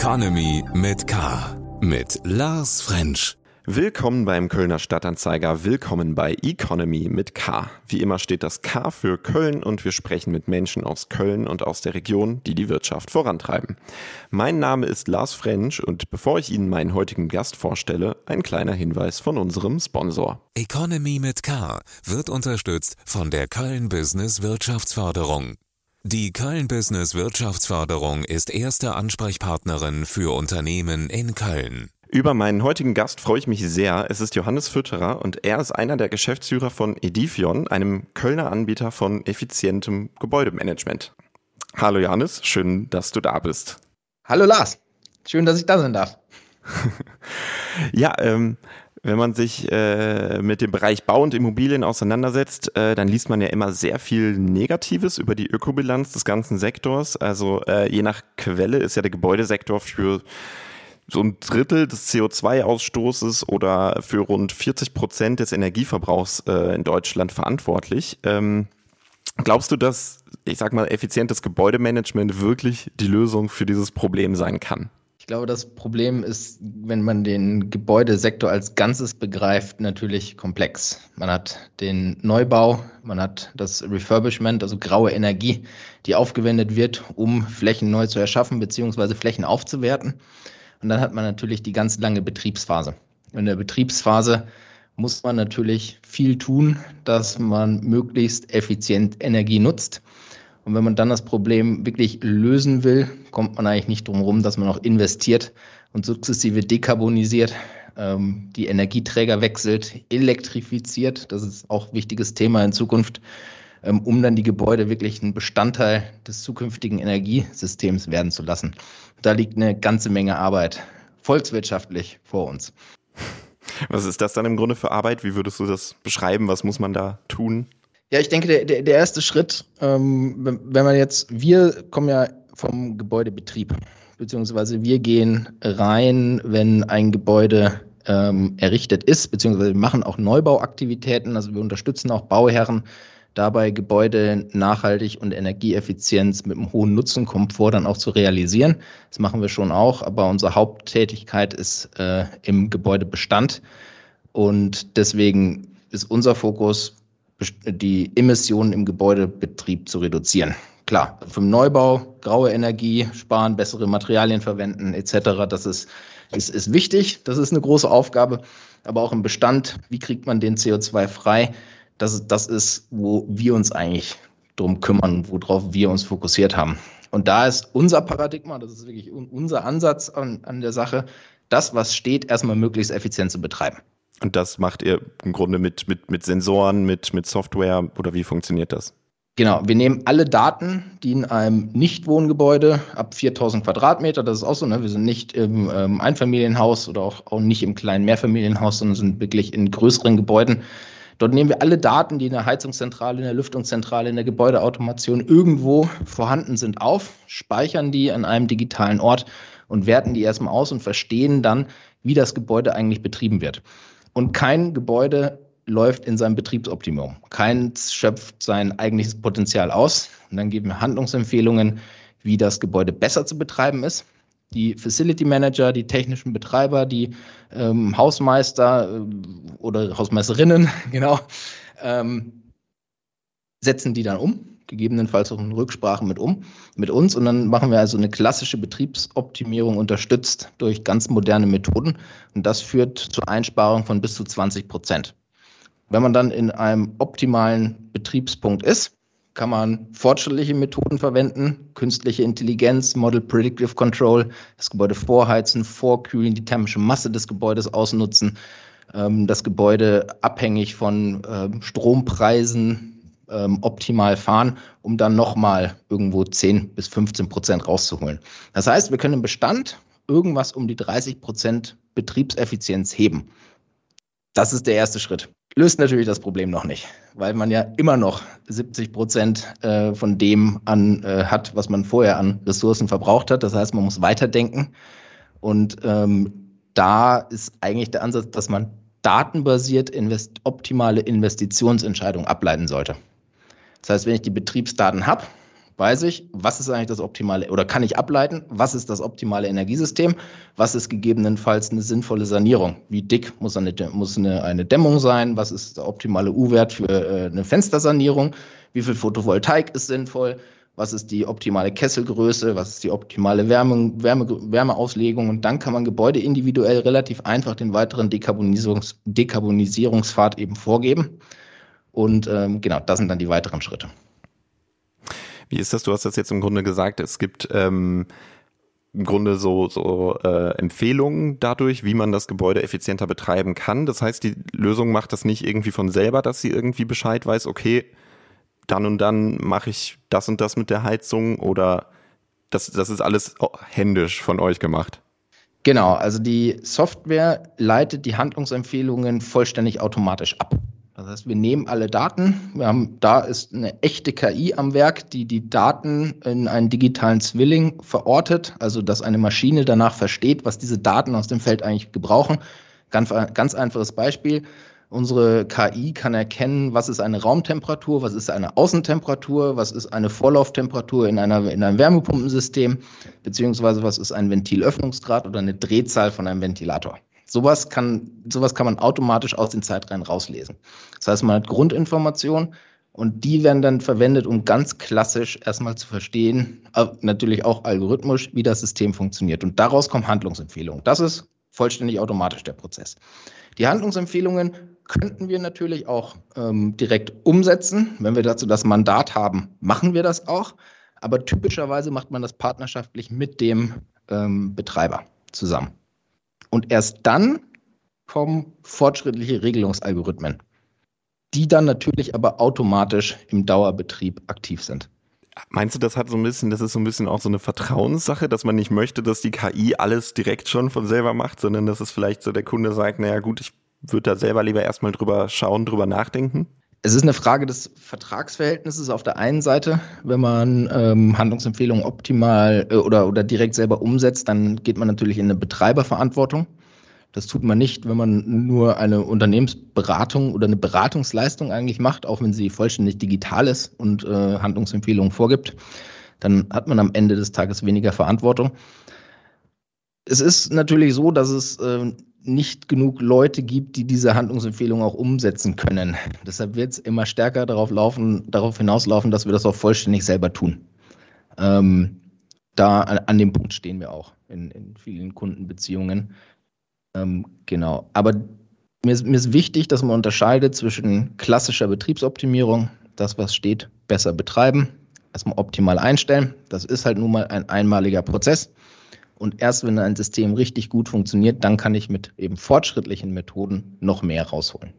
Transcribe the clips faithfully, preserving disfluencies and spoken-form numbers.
Economy mit K. Mit Lars French. Willkommen beim Kölner Stadtanzeiger, willkommen bei Economy mit K. Wie immer steht das K für Köln und wir sprechen mit Menschen aus Köln und aus der Region, die die Wirtschaft vorantreiben. Mein Name ist Lars French und bevor ich Ihnen meinen heutigen Gast vorstelle, ein kleiner Hinweis von unserem Sponsor. Economy mit K wird unterstützt von der Köln Business Wirtschaftsförderung. Die Köln Business Wirtschaftsförderung ist erste Ansprechpartnerin für Unternehmen in Köln. Über meinen heutigen Gast freue ich mich sehr. Es ist Johannes Fütterer und er ist einer der Geschäftsführer von Edifion, einem Kölner Anbieter von effizientem Gebäudemanagement. Hallo Johannes, schön, dass du da bist. Hallo Lars, schön, dass ich da sein darf. ja, ähm, wenn man sich äh, mit dem Bereich Bau und Immobilien auseinandersetzt, äh, dann liest man ja immer sehr viel Negatives über die Ökobilanz des ganzen Sektors. Also äh, je nach Quelle ist ja der Gebäudesektor für so ein Drittel des C O zwei Ausstoßes oder für rund vierzig Prozent des Energieverbrauchs äh, in Deutschland verantwortlich. Ähm, glaubst du, dass, ich sag mal, effizientes Gebäudemanagement wirklich die Lösung für dieses Problem sein kann? Ich glaube, das Problem ist, wenn man den Gebäudesektor als Ganzes begreift, natürlich komplex. Man hat den Neubau, man hat das Refurbishment, also graue Energie, die aufgewendet wird, um Flächen neu zu erschaffen bzw. Flächen aufzuwerten. Und dann hat man natürlich die ganz lange Betriebsphase. In der Betriebsphase muss man natürlich viel tun, dass man möglichst effizient Energie nutzt. Und wenn man dann das Problem wirklich lösen will, kommt man eigentlich nicht drum herum, dass man auch investiert und sukzessive dekarbonisiert, ähm, die Energieträger wechselt, elektrifiziert. Das ist auch ein wichtiges Thema in Zukunft, ähm, um dann die Gebäude wirklich ein Bestandteil des zukünftigen Energiesystems werden zu lassen. Da liegt eine ganze Menge Arbeit, volkswirtschaftlich, vor uns. Was ist das dann im Grunde für Arbeit? Wie würdest du das beschreiben? Was muss man da tun? Ja, ich denke, der, der, der erste Schritt, ähm, wenn man jetzt, wir kommen ja vom Gebäudebetrieb, beziehungsweise wir gehen rein, wenn ein Gebäude ähm, errichtet ist, beziehungsweise wir machen auch Neubauaktivitäten, also wir unterstützen auch Bauherren dabei, Gebäude nachhaltig und Energieeffizienz mit einem hohen Nutzenkomfort dann auch zu realisieren. Das machen wir schon auch, aber unsere Haupttätigkeit ist äh, im Gebäudebestand und deswegen ist unser Fokus, die Emissionen im Gebäudebetrieb zu reduzieren. Klar, vom Neubau, graue Energie sparen, bessere Materialien verwenden et cetera. Das ist, ist, ist wichtig, das ist eine große Aufgabe. Aber auch im Bestand, wie kriegt man den C O zwei frei? Das ist, das ist, wo wir uns eigentlich drum kümmern, worauf wir uns fokussiert haben. Und da ist unser Paradigma, das ist wirklich unser Ansatz an, an der Sache, das, was steht, erstmal möglichst effizient zu betreiben. Und das macht ihr im Grunde mit, mit, mit Sensoren, mit, mit Software oder wie funktioniert das? Genau, wir nehmen alle Daten, die in einem Nichtwohngebäude ab viertausend Quadratmeter, das ist auch so, ne? Wir sind nicht im ähm, Einfamilienhaus oder auch, auch nicht im kleinen Mehrfamilienhaus, sondern sind wirklich in größeren Gebäuden. Dort nehmen wir alle Daten, die in der Heizungszentrale, in der Lüftungszentrale, in der Gebäudeautomation irgendwo vorhanden sind, auf, speichern die an einem digitalen Ort und werten die erstmal aus und verstehen dann, wie das Gebäude eigentlich betrieben wird. Und kein Gebäude läuft in seinem Betriebsoptimum. Keins schöpft sein eigentliches Potenzial aus. Und dann geben wir Handlungsempfehlungen, wie das Gebäude besser zu betreiben ist. Die Facility Manager, die technischen Betreiber, die ähm, Hausmeister äh, oder Hausmeisterinnen, genau, ähm, setzen die dann um, gegebenenfalls auch in Rücksprache mit um, mit uns. Und dann machen wir also eine klassische Betriebsoptimierung unterstützt durch ganz moderne Methoden. Und das führt zur Einsparung von bis zu zwanzig Prozent. Wenn man dann in einem optimalen Betriebspunkt ist, kann man fortschrittliche Methoden verwenden, künstliche Intelligenz, Model Predictive Control, das Gebäude vorheizen, vorkühlen, die thermische Masse des Gebäudes ausnutzen, das Gebäude abhängig von Strompreisen optimal fahren, um dann nochmal irgendwo zehn bis fünfzehn Prozent rauszuholen. Das heißt, wir können im Bestand irgendwas um die dreißig Prozent Betriebseffizienz heben. Das ist der erste Schritt. Löst natürlich das Problem noch nicht, weil man ja immer noch siebzig Prozent äh, von dem an äh, hat, was man vorher an Ressourcen verbraucht hat. Das heißt, man muss weiterdenken. Und ähm, da ist eigentlich der Ansatz, dass man datenbasiert invest- optimale Investitionsentscheidungen ableiten sollte. Das heißt, wenn ich die Betriebsdaten habe, weiß ich, was ist eigentlich das optimale, oder kann ich ableiten, was ist das optimale Energiesystem, was ist gegebenenfalls eine sinnvolle Sanierung, wie dick muss eine, muss eine, eine Dämmung sein, was ist der optimale U-Wert für äh, eine Fenstersanierung, wie viel Photovoltaik ist sinnvoll, was ist die optimale Kesselgröße, was ist die optimale Wärme, Wärme, Wärmeauslegung, und dann kann man Gebäude individuell relativ einfach den weiteren Dekarbonisierungs, Dekarbonisierungspfad eben vorgeben, und ähm, genau, das sind dann die weiteren Schritte. Wie ist das? Du hast das jetzt im Grunde gesagt, es gibt ähm, im Grunde so, so äh, Empfehlungen dadurch, wie man das Gebäude effizienter betreiben kann. Das heißt, die Lösung macht das nicht irgendwie von selber, dass sie irgendwie Bescheid weiß, okay, dann und dann mache ich das und das mit der Heizung, oder das, das ist alles händisch von euch gemacht? Genau, also die Software leitet die Handlungsempfehlungen vollständig automatisch ab. Das heißt, wir nehmen alle Daten, wir haben, da ist eine echte K I am Werk, die die Daten in einen digitalen Zwilling verortet, also dass eine Maschine danach versteht, was diese Daten aus dem Feld eigentlich gebrauchen. Ganz, ganz einfaches Beispiel, unsere K I kann erkennen, was ist eine Raumtemperatur, was ist eine Außentemperatur, was ist eine Vorlauftemperatur in, einer, in einem Wärmepumpensystem, beziehungsweise was ist ein Ventilöffnungsgrad oder eine Drehzahl von einem Ventilator. Sowas kann, sowas kann man automatisch aus den Zeitreihen rauslesen. Das heißt, man hat Grundinformationen und die werden dann verwendet, um ganz klassisch erstmal zu verstehen, natürlich auch algorithmisch, wie das System funktioniert. Und daraus kommen Handlungsempfehlungen. Das ist vollständig automatisch der Prozess. Die Handlungsempfehlungen könnten wir natürlich auch ähm, direkt umsetzen. Wenn wir dazu das Mandat haben, machen wir das auch. Aber typischerweise macht man das partnerschaftlich mit dem ähm, Betreiber zusammen. Und erst dann kommen fortschrittliche Regelungsalgorithmen, die dann natürlich aber automatisch im Dauerbetrieb aktiv sind. Meinst du, das hat so ein bisschen, das ist so ein bisschen auch so eine Vertrauenssache, dass man nicht möchte, dass die K I alles direkt schon von selber macht, sondern dass es vielleicht so der Kunde sagt, naja gut, ich würde da selber lieber erstmal drüber schauen, drüber nachdenken? Es ist eine Frage des Vertragsverhältnisses auf der einen Seite. Wenn man ähm, Handlungsempfehlungen optimal äh, oder, oder direkt selber umsetzt, dann geht man natürlich in eine Betreiberverantwortung. Das tut man nicht, wenn man nur eine Unternehmensberatung oder eine Beratungsleistung eigentlich macht, auch wenn sie vollständig digital ist und äh, Handlungsempfehlungen vorgibt. Dann hat man am Ende des Tages weniger Verantwortung. Es ist natürlich so, dass es äh, nicht genug Leute gibt, die diese Handlungsempfehlungen auch umsetzen können. Deshalb wird es immer stärker darauf laufen, darauf hinauslaufen, dass wir das auch vollständig selber tun. Ähm, da an, an dem Punkt stehen wir auch in, in vielen Kundenbeziehungen. Ähm, genau. Aber mir ist, mir ist wichtig, dass man unterscheidet zwischen klassischer Betriebsoptimierung, das was steht, besser betreiben, erstmal optimal einstellen. Das ist halt nun mal ein einmaliger Prozess. Und erst wenn ein System richtig gut funktioniert, dann kann ich mit eben fortschrittlichen Methoden noch mehr rausholen.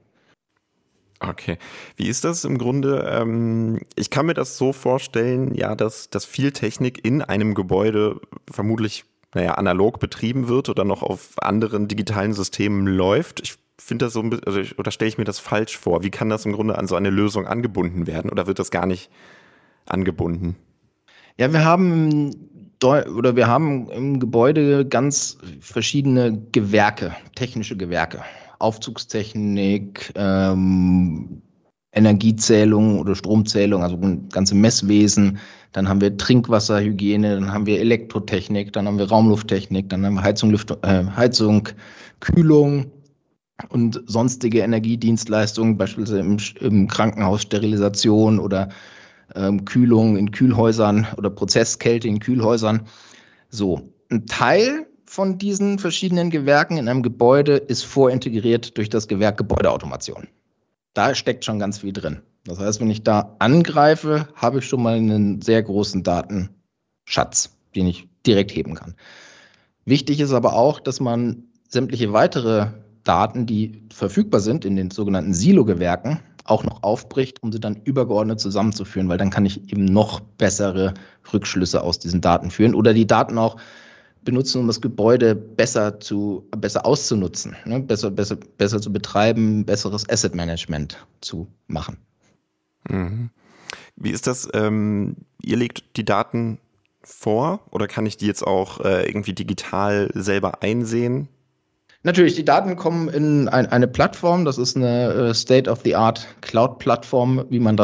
Okay. Wie ist das im Grunde? Ähm, ich kann mir das so vorstellen, ja, dass, dass viel Technik in einem Gebäude vermutlich, naja, analog betrieben wird oder noch auf anderen digitalen Systemen läuft. Ich finde das so ein bisschen, also ich, oder stelle ich mir das falsch vor? Wie kann das im Grunde an so eine Lösung angebunden werden oder wird das gar nicht angebunden? Ja, wir haben oder wir haben im Gebäude ganz verschiedene Gewerke, technische Gewerke. Aufzugstechnik, ähm, Energiezählung oder Stromzählung, also ganze Messwesen. Dann haben wir Trinkwasserhygiene, dann haben wir Elektrotechnik, dann haben wir Raumlufttechnik, dann haben wir Heizung, Lüft, äh, Heizung, Kühlung und sonstige Energiedienstleistungen, beispielsweise im, im Krankenhaus Sterilisation oder ähm, Kühlung in Kühlhäusern oder Prozesskälte in Kühlhäusern. So, ein Teil von diesen verschiedenen Gewerken in einem Gebäude ist vorintegriert durch das Gewerk Gebäudeautomation. Da steckt schon ganz viel drin. Das heißt, wenn ich da angreife, habe ich schon mal einen sehr großen Datenschatz, den ich direkt heben kann. Wichtig ist aber auch, dass man sämtliche weitere Daten, die verfügbar sind in den sogenannten Silo-Gewerken, auch noch aufbricht, um sie dann übergeordnet zusammenzuführen, weil dann kann ich eben noch bessere Rückschlüsse aus diesen Daten führen oder die Daten auch benutzen, um das Gebäude besser zu besser auszunutzen, ne? besser, besser, besser zu betreiben, besseres Asset Management zu machen. Mhm. Wie ist das? Ähm, ihr legt die Daten vor oder kann ich die jetzt auch äh, irgendwie digital selber einsehen? Natürlich, die Daten kommen in ein, eine Plattform, das ist eine äh, State-of-the-Art Cloud-Plattform, wie man das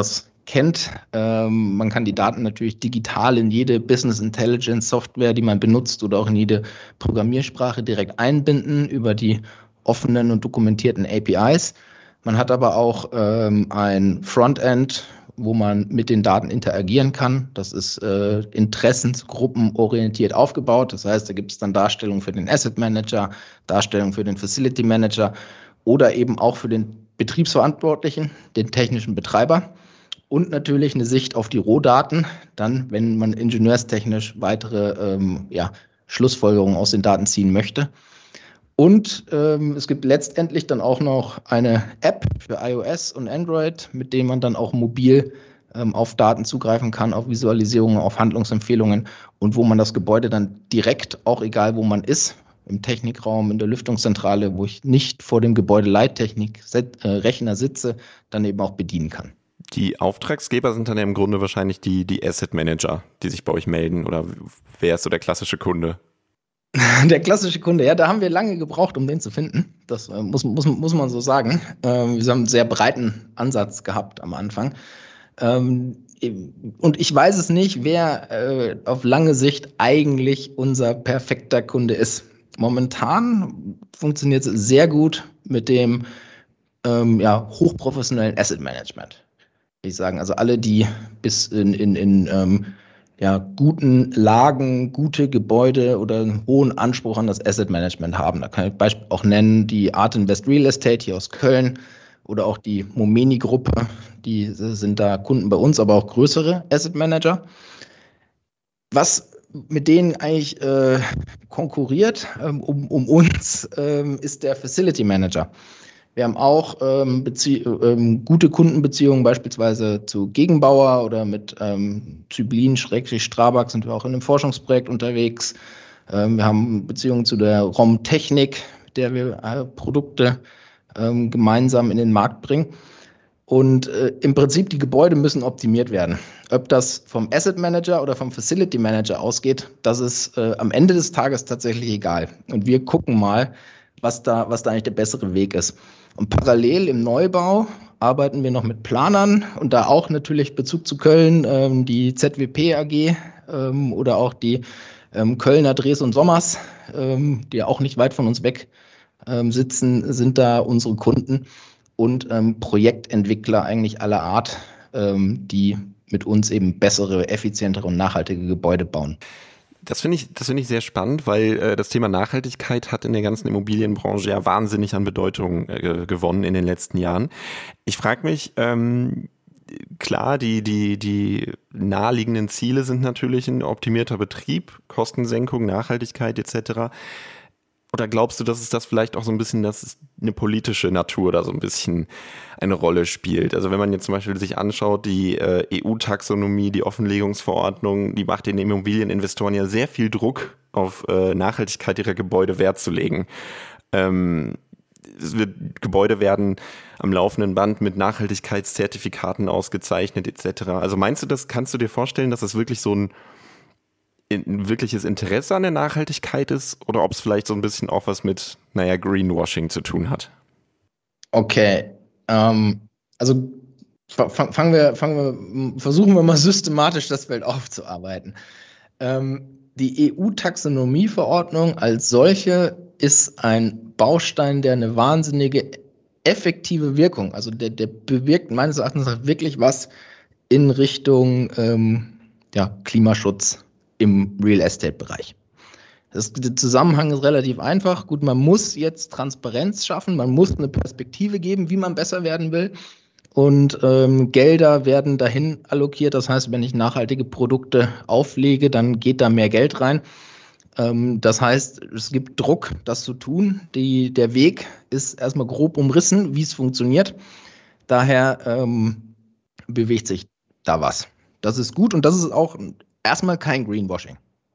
kennt. Ähm, man kann die Daten natürlich digital in jede Business Intelligence Software, die man benutzt, oder auch in jede Programmiersprache direkt einbinden über die offenen und dokumentierten A P Is. Man hat aber auch ähm, ein Frontend, wo man mit den Daten interagieren kann. Das ist äh, interessensgruppenorientiert aufgebaut. Das heißt, da gibt es dann Darstellungen für den Asset Manager, Darstellungen für den Facility Manager oder eben auch für den Betriebsverantwortlichen, den technischen Betreiber und natürlich eine Sicht auf die Rohdaten, dann, wenn man ingenieurstechnisch weitere ähm, ja, Schlussfolgerungen aus den Daten ziehen möchte. Und ähm, es gibt letztendlich dann auch noch eine App für iOS und Android, mit dem man dann auch mobil ähm, auf Daten zugreifen kann, auf Visualisierungen, auf Handlungsempfehlungen und wo man das Gebäude dann direkt, auch egal wo man ist, im Technikraum, in der Lüftungszentrale, wo ich nicht vor dem Gebäudeleittechnik-Rechner sitze, dann eben auch bedienen kann. Die Auftragsgeber sind dann ja im Grunde wahrscheinlich die, die Asset Manager, die sich bei euch melden, oder wer ist so der klassische Kunde? Der klassische Kunde, ja, da haben wir lange gebraucht, um den zu finden. Das äh, muss, muss, muss man so sagen. Ähm, wir haben einen sehr breiten Ansatz gehabt am Anfang. Ähm, und ich weiß es nicht, wer äh, auf lange Sicht eigentlich unser perfekter Kunde ist. Momentan funktioniert es sehr gut mit dem ähm, ja, hochprofessionellen Asset Management. Ich sagen, also alle, die bis in, in, in ähm, ja, guten Lagen, gute Gebäude oder einen hohen Anspruch an das Asset Management haben. Da kann ich Beispiel auch nennen, die Art Invest Real Estate hier aus Köln oder auch die Momeni-Gruppe, die sind da Kunden bei uns, aber auch größere Asset Manager. Was mit denen eigentlich äh, konkurriert ähm, um, um uns, ähm, ist der Facility Manager. Wir haben auch ähm, Bezie- ähm, gute Kundenbeziehungen beispielsweise zu Gegenbauer oder mit ähm, Zyblin-Strabag sind wir auch in einem Forschungsprojekt unterwegs. Ähm, wir haben Beziehungen zu der Raumtechnik, mit der wir äh, Produkte ähm, gemeinsam in den Markt bringen. Und äh, im Prinzip die Gebäude müssen optimiert werden. Ob das vom Asset Manager oder vom Facility Manager ausgeht, das ist äh, am Ende des Tages tatsächlich egal. Und wir gucken mal, was da, was da eigentlich der bessere Weg ist. Und parallel im Neubau arbeiten wir noch mit Planern und da auch natürlich Bezug zu Köln, ähm, die Z W P A G ähm, oder auch die ähm, Kölner Dres und Sommers, ähm, die auch nicht weit von uns weg ähm, sitzen, sind da unsere Kunden und ähm, Projektentwickler eigentlich aller Art, ähm, die mit uns eben bessere, effizientere und nachhaltige Gebäude bauen. Das finde ich, das finde ich sehr spannend, weil äh, das Thema Nachhaltigkeit hat in der ganzen Immobilienbranche ja wahnsinnig an Bedeutung äh, gewonnen in den letzten Jahren. Ich frage mich, ähm, klar, die, die, die naheliegenden Ziele sind natürlich ein optimierter Betrieb, Kostensenkung, Nachhaltigkeit et cetera. Oder glaubst du, dass es das vielleicht auch so ein bisschen, dass eine politische Natur da so ein bisschen eine Rolle spielt? Also wenn man jetzt zum Beispiel sich anschaut, die äh, E U-Taxonomie, die Offenlegungsverordnung, die macht den Immobilieninvestoren ja sehr viel Druck, auf äh, Nachhaltigkeit ihrer Gebäude Wert zu legen. Ähm, es wird, Gebäude werden am laufenden Band mit Nachhaltigkeitszertifikaten ausgezeichnet et cetera. Also meinst du das, kannst du dir vorstellen, dass das wirklich so ein ein wirkliches Interesse an der Nachhaltigkeit ist oder ob es vielleicht so ein bisschen auch was mit, naja, Greenwashing zu tun hat? Okay, ähm, also fang, fangen wir, fangen wir, versuchen wir mal systematisch das Feld aufzuarbeiten. Ähm, die E U-Taxonomieverordnung als solche ist ein Baustein, der eine wahnsinnige effektive Wirkung, also der, der bewirkt meines Erachtens wirklich was in Richtung ähm, ja, Klimaschutz im Real Estate-Bereich. Das, der Zusammenhang ist relativ einfach. Gut, man muss jetzt Transparenz schaffen, man muss eine Perspektive geben, wie man besser werden will. Und ähm, Gelder werden dahin allokiert. Das heißt, wenn ich nachhaltige Produkte auflege, dann geht da mehr Geld rein. Ähm, das heißt, es gibt Druck, das zu tun. Die, der Weg ist erstmal grob umrissen, wie es funktioniert. Daher ähm, bewegt sich da was. Das ist gut und das ist auch erstmal kein Greenwashing.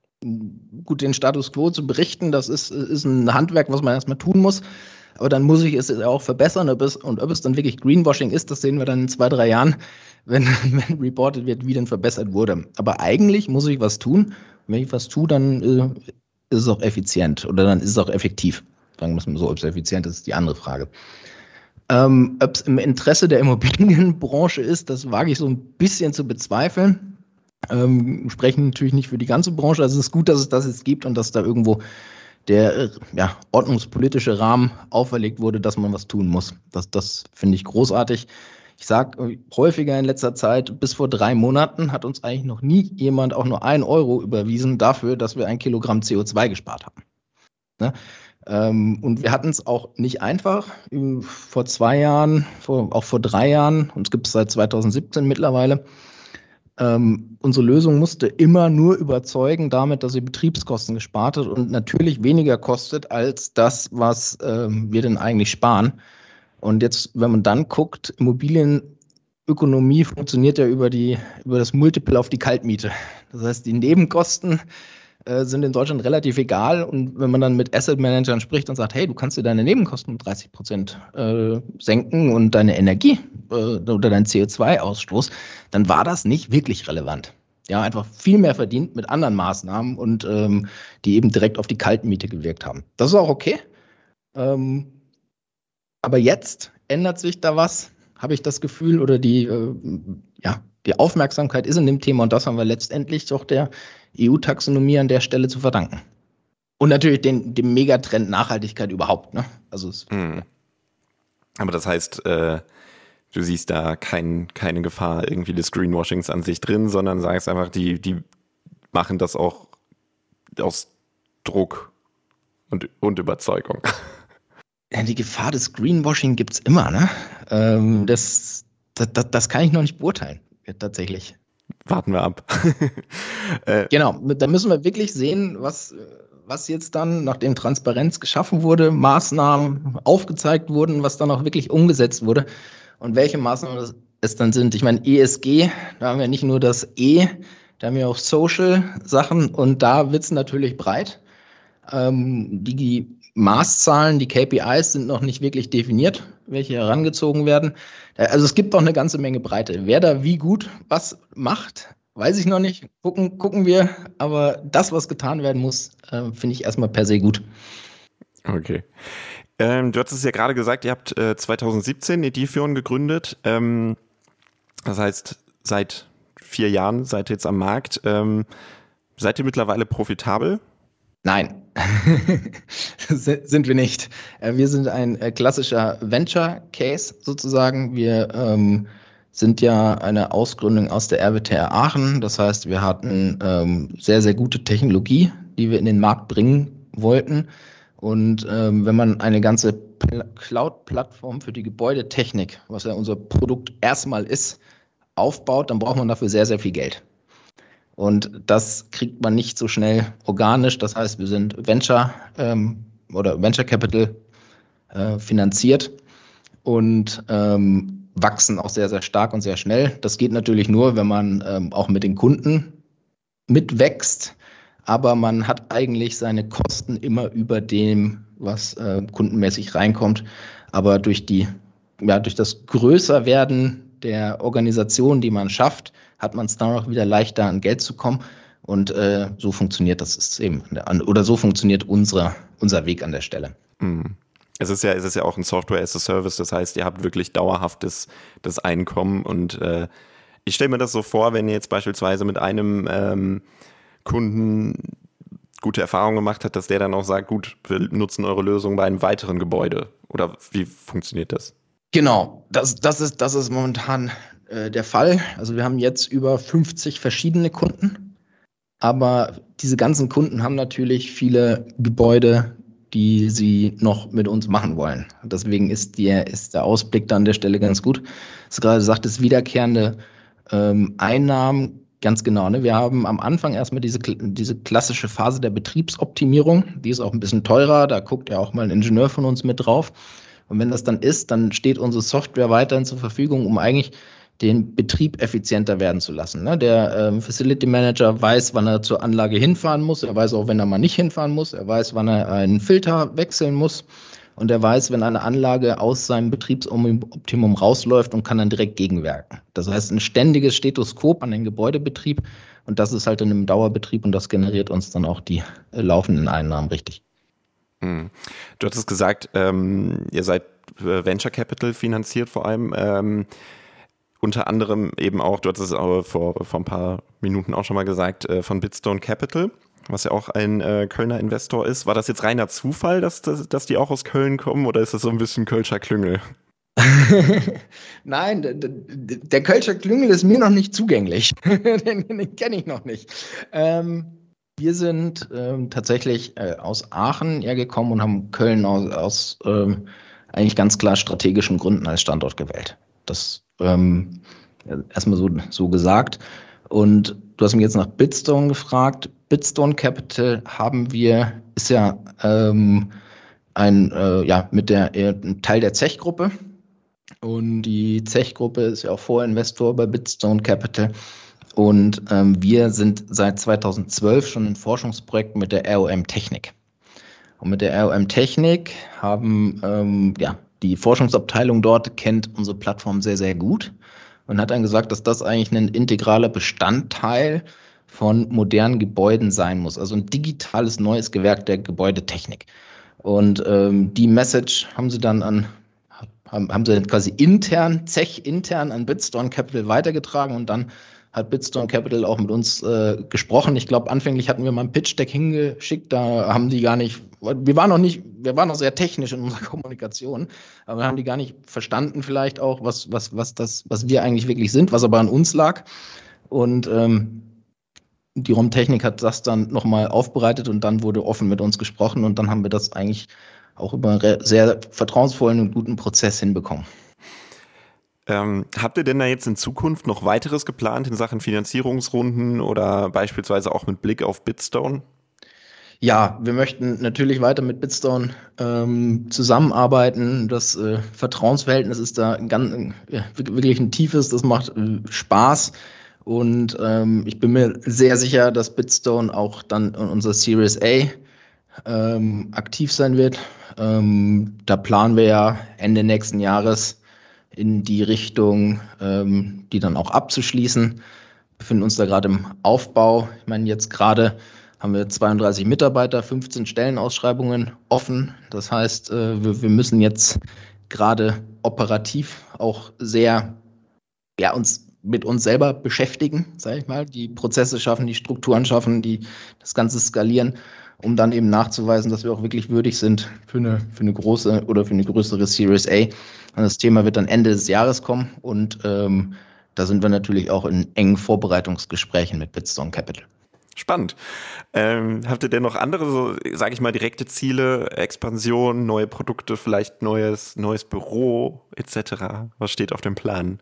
Gut, den Status quo zu berichten, das ist, ist ein Handwerk, was man erstmal tun muss. Aber dann muss ich es auch verbessern. Ob es, und ob es dann wirklich Greenwashing ist, das sehen wir dann in zwei, drei Jahren, wenn, wenn reported wird, wie denn verbessert wurde. Aber eigentlich muss ich was tun. Wenn ich was tue, dann äh, ist es auch effizient oder dann ist es auch effektiv. Sagen wir es mal so, ob es effizient ist, ist die andere Frage. Ähm, ob es im Interesse der Immobilienbranche ist, das wage ich so ein bisschen zu bezweifeln. Ähm, sprechen natürlich nicht für die ganze Branche. Also es ist gut, dass es das jetzt gibt und dass da irgendwo der ja, ordnungspolitische Rahmen auferlegt wurde, dass man was tun muss. Das, das finde ich großartig. Ich sage häufiger in letzter Zeit, bis vor drei Monaten hat uns eigentlich noch nie jemand auch nur ein Euro überwiesen dafür, dass wir ein Kilogramm C O zwei gespart haben. Ne? Ähm, und wir hatten es auch nicht einfach. Vor zwei Jahren, vor, auch vor drei Jahren, uns gibt es seit zweitausendsiebzehn mittlerweile, Ähm, unsere Lösung musste immer nur überzeugen damit, dass sie Betriebskosten gespart hat und natürlich weniger kostet als das, was ähm, wir denn eigentlich sparen. Und jetzt, wenn man dann guckt, Immobilienökonomie funktioniert ja über die, über das Multiple auf die Kaltmiete. Das heißt, die Nebenkosten äh, sind in Deutschland relativ egal. Und wenn man dann mit Asset Managern spricht und sagt, hey, du kannst dir deine Nebenkosten um dreißig Prozent äh, senken und deine Energie äh, oder deinen C O zwei Ausstoß, dann war das nicht wirklich relevant. Ja, einfach viel mehr verdient mit anderen Maßnahmen und ähm, die eben direkt auf die Kaltmiete gewirkt haben. Das ist auch okay. Ähm, aber jetzt ändert sich da was, habe ich das Gefühl, oder die, äh, ja, die Aufmerksamkeit ist in dem Thema und das haben wir letztendlich doch der E U-Taxonomie an der Stelle zu verdanken. Und natürlich den, dem Megatrend Nachhaltigkeit überhaupt. Ne? Also es, hm. Aber das heißt, äh, du siehst da kein, keine Gefahr irgendwie des Greenwashings an sich drin, sondern sagst einfach, die, die machen das auch aus Druck und, und Überzeugung. Ja, die Gefahr des Greenwashing gibt es immer. Ne? Ähm, das, das, das, das kann ich noch nicht beurteilen, tatsächlich. Warten wir ab. äh, genau, da müssen wir wirklich sehen, was, was jetzt dann, nachdem Transparenz geschaffen wurde, Maßnahmen aufgezeigt wurden, was dann auch wirklich umgesetzt wurde und welche Maßnahmen es dann sind. Ich meine, E S G, da haben wir nicht nur das E, da haben wir auch Social-Sachen und da wird es natürlich breit. Ähm, die Maßzahlen, die K P Is sind noch nicht wirklich definiert, welche herangezogen werden. Also es gibt noch eine ganze Menge Breite. Wer da wie gut was macht, weiß ich noch nicht. Gucken, gucken wir. Aber das, was getan werden muss, äh, finde ich erstmal per se gut. Okay. Ähm, du hast es ja gerade gesagt, ihr habt äh, zweitausendsiebzehn Edifion gegründet. Ähm, das heißt, seit vier Jahren seid ihr jetzt am Markt. Ähm, seid ihr mittlerweile profitabel? Nein, sind wir nicht. Wir sind ein klassischer Venture Case sozusagen. Wir ähm, sind ja eine Ausgründung aus der R W T H Aachen. Das heißt, wir hatten ähm, sehr, sehr gute Technologie, die wir in den Markt bringen wollten. Und ähm, wenn man eine ganze Cloud-Plattform für die Gebäudetechnik, was ja unser Produkt erstmal ist, aufbaut, dann braucht man dafür sehr, sehr viel Geld. Und das kriegt man nicht so schnell organisch. Das heißt, wir sind Venture ähm, oder Venture Capital äh, finanziert und ähm, wachsen auch sehr, sehr stark und sehr schnell. Das geht natürlich nur, wenn man ähm, auch mit den Kunden mitwächst. Aber man hat eigentlich seine Kosten immer über dem, was äh, kundenmäßig reinkommt. Aber durch die, ja, durch das Größerwerden der Organisation, die man schafft, hat man es dann auch wieder leichter, an Geld zu kommen. Und äh, so funktioniert das ist eben, oder so funktioniert unsere, unser Weg an der Stelle. Mhm. Es ist ja, es ist ja auch ein Software as a Service, das heißt, ihr habt wirklich dauerhaftes das Einkommen. Und äh, ich stelle mir das so vor, wenn ihr jetzt beispielsweise mit einem ähm, Kunden gute Erfahrungen gemacht hat, dass der dann auch sagt, gut, wir nutzen eure Lösung bei einem weiteren Gebäude. Oder wie funktioniert das? Genau, das, das, ist, das ist momentan äh, der Fall. Also wir haben jetzt über fünfzig verschiedene Kunden, aber diese ganzen Kunden haben natürlich viele Gebäude, die sie noch mit uns machen wollen. Deswegen ist, die, ist der Ausblick da an der Stelle ganz gut. Das gerade sagt, es wiederkehrende ähm, Einnahmen, ganz genau. Ne? Wir haben am Anfang erstmal diese, diese klassische Phase der Betriebsoptimierung, die ist auch ein bisschen teurer, da guckt ja auch mal ein Ingenieur von uns mit drauf. Und wenn das dann ist, dann steht unsere Software weiterhin zur Verfügung, um eigentlich den Betrieb effizienter werden zu lassen. Ne? Der ähm, Facility Manager weiß, wann er zur Anlage hinfahren muss. Er weiß auch, wenn er mal nicht hinfahren muss. Er weiß, wann er einen Filter wechseln muss. Und er weiß, wenn eine Anlage aus seinem Betriebsoptimum rausläuft und kann dann direkt gegenwirken. Das heißt, ein ständiges Stethoskop an den Gebäudebetrieb. Und das ist halt in einem Dauerbetrieb und das generiert uns dann auch die äh, laufenden Einnahmen richtig. Du hattest gesagt, ähm, ihr seid äh, Venture Capital finanziert vor allem. Ähm, unter anderem eben auch, du hattest es auch vor, vor ein paar Minuten auch schon mal gesagt, äh, von Bitstone Capital, was ja auch ein äh, Kölner Investor ist. War das jetzt reiner Zufall, dass, dass, dass die auch aus Köln kommen, oder ist das so ein bisschen Kölscher Klüngel? Nein, der, der Kölscher Klüngel ist mir noch nicht zugänglich. den den kenne ich noch nicht. Ähm, wir sind ähm, tatsächlich äh, aus Aachen hergekommen und haben Köln aus, aus ähm, eigentlich ganz klar strategischen Gründen als Standort gewählt. Das ähm, erstmal so, so gesagt. Und du hast mich jetzt nach Bitstone gefragt. Bitstone Capital haben wir, ist ja ähm, ein, äh, ja, mit der, äh, ein Teil der Zech-Gruppe. Und die Zech-Gruppe ist ja auch Vorinvestor bei Bitstone Capital. Und ähm, wir sind seit zweitausendzwölf schon in Forschungsprojekten mit der R O M Technik. Und mit der R O M Technik haben, ähm, ja, die Forschungsabteilung dort kennt unsere Plattform sehr, sehr gut und hat dann gesagt, dass das eigentlich ein integraler Bestandteil von modernen Gebäuden sein muss. Also ein digitales neues Gewerk der Gebäudetechnik. Und ähm, die Message haben sie dann an haben, haben sie quasi intern, Zech intern an Bitstone Capital weitergetragen und dann hat Bitstone Capital auch mit uns äh, gesprochen. Ich glaube, anfänglich hatten wir mal ein Pitch-Deck hingeschickt, da haben die gar nicht, wir waren noch nicht, wir waren noch sehr technisch in unserer Kommunikation, aber haben die gar nicht verstanden vielleicht auch, was, was, was das, was wir eigentlich wirklich sind, was aber an uns lag. Und ähm, die R O M Technik hat das dann nochmal aufbereitet und dann wurde offen mit uns gesprochen und dann haben wir das eigentlich auch über einen sehr vertrauensvollen und guten Prozess hinbekommen. Ähm, habt ihr denn da jetzt in Zukunft noch weiteres geplant in Sachen Finanzierungsrunden oder beispielsweise auch mit Blick auf Bitstone? Ja, wir möchten natürlich weiter mit Bitstone ähm, zusammenarbeiten. Das äh, Vertrauensverhältnis ist da ganz, äh, wirklich ein tiefes, das macht äh, Spaß. Und ähm, ich bin mir sehr sicher, dass Bitstone auch dann in unserer Series A ähm, aktiv sein wird. Ähm, da planen wir ja Ende nächsten Jahres in die Richtung, ähm, die dann auch abzuschließen. Wir befinden uns da gerade im Aufbau. Ich meine, jetzt gerade haben wir zweiunddreißig Mitarbeiter, fünfzehn Stellenausschreibungen offen. Das heißt, äh, wir, wir müssen jetzt gerade operativ auch sehr, ja, uns mit uns selber beschäftigen, sage ich mal, die Prozesse schaffen, die Strukturen schaffen, die das Ganze skalieren, um dann eben nachzuweisen, dass wir auch wirklich würdig sind für eine, für eine große oder für eine größere Series A. Und das Thema wird dann Ende des Jahres kommen und ähm, da sind wir natürlich auch in engen Vorbereitungsgesprächen mit Bitstone Capital. Spannend. Ähm, habt ihr denn noch andere, so sage ich mal, direkte Ziele, Expansion, neue Produkte, vielleicht neues, neues Büro et cetera? Was steht auf dem Plan?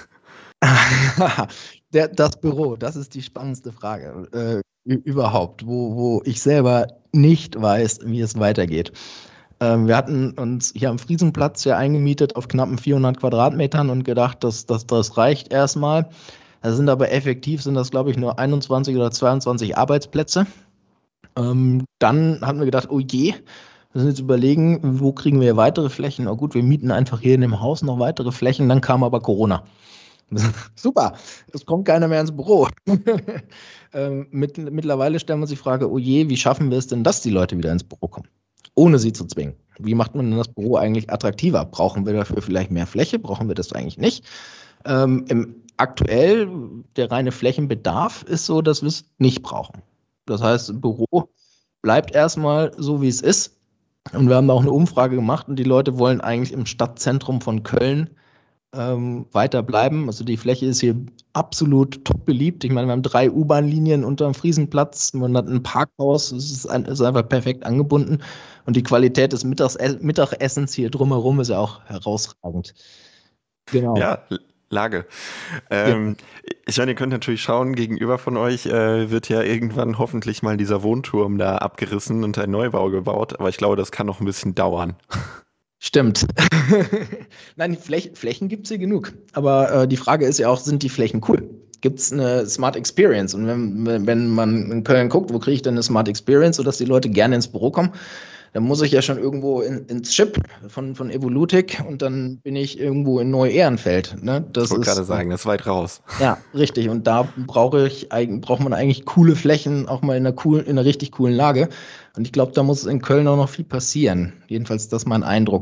Der, das Büro, das ist die spannendste Frage äh, überhaupt, wo, wo ich selber nicht weiß, wie es weitergeht. Ähm, wir hatten uns hier am Friesenplatz ja eingemietet auf knappen vierhundert Quadratmetern und gedacht, dass, dass das reicht erstmal. Das sind aber effektiv, sind das glaube ich nur einundzwanzig oder zweiundzwanzig Arbeitsplätze. Ähm, dann haben wir gedacht, oh je, wir müssen jetzt überlegen, wo kriegen wir weitere Flächen? Oh gut, wir mieten einfach hier in dem Haus noch weitere Flächen, dann kam aber Corona. Super, es kommt keiner mehr ins Büro. ähm, mit, mittlerweile stellen wir uns die Frage, oh je, wie schaffen wir es denn, dass die Leute wieder ins Büro kommen, ohne sie zu zwingen? Wie macht man denn das Büro eigentlich attraktiver? Brauchen wir dafür vielleicht mehr Fläche? Brauchen wir das eigentlich nicht? Ähm, im, aktuell, der reine Flächenbedarf ist so, dass wir es nicht brauchen. Das heißt, das Büro bleibt erstmal so, wie es ist. Und wir haben da auch eine Umfrage gemacht und die Leute wollen eigentlich im Stadtzentrum von Köln Ähm, weiter bleiben. Also die Fläche ist hier absolut top beliebt. Ich meine, wir haben drei U-Bahn-Linien unter dem Friesenplatz, man hat ein Parkhaus, es ist, ein, ist einfach perfekt angebunden und die Qualität des Mittags Mittagessens hier drumherum ist ja auch herausragend. Genau. Ja, Lage. Ähm, ja. Ich meine, ihr könnt natürlich schauen, gegenüber von euch äh, wird ja irgendwann hoffentlich mal dieser Wohnturm da abgerissen und ein Neubau gebaut, aber ich glaube, das kann noch ein bisschen dauern. Stimmt. Nein, die Fläch- Flächen gibt es hier genug. Aber äh, die Frage ist ja auch, sind die Flächen cool? Gibt es eine Smart Experience? Und wenn, wenn man in Köln guckt, wo kriege ich denn eine Smart Experience, sodass die Leute gerne ins Büro kommen, dann muss ich ja schon irgendwo in, ins Chip von, von Evolutik und dann bin ich irgendwo in Neu-Ehrenfeld. Ne? Das ich wollte gerade sagen, das ist weit raus. Ja, richtig. Und da brauche ich, braucht man eigentlich coole Flächen, auch mal in einer, coolen, in einer richtig coolen Lage. Und ich glaube, da muss in Köln auch noch viel passieren. Jedenfalls, das ist mein Eindruck.